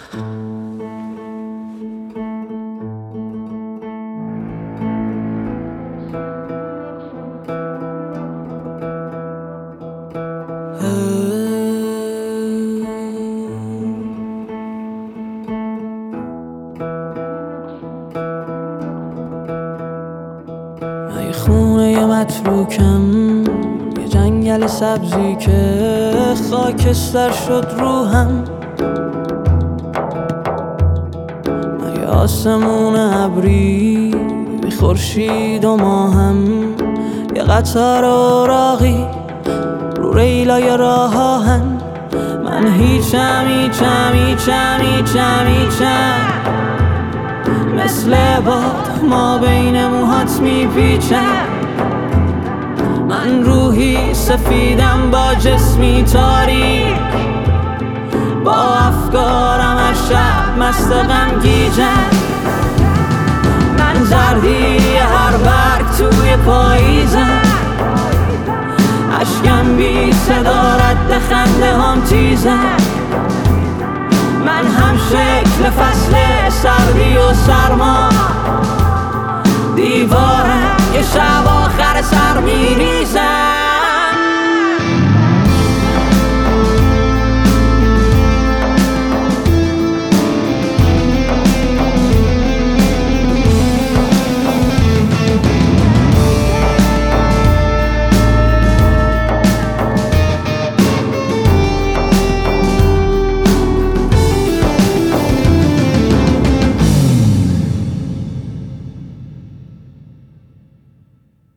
ای خونه متروکم، یه جنگل سبزی که خاکستر شد روحم، ای آسمون ابری بی خورشید و ماهم، یه قطار اوراقی رو ریلای راه آهن. من هیچم هیچم هیچم هیچم هیچم، مثل باد ما بین موهات میپیچم. من روحی سفیدم با جسمی تاریک، با افکارم هر شب مست غم گیجم. من زردی هر برگ توی پاییزم، اشکم بی صدا رد خنده هم تیزم. من هم شکل فصل سردی و سرما، دیوارم یه شب آخر سر میریزم.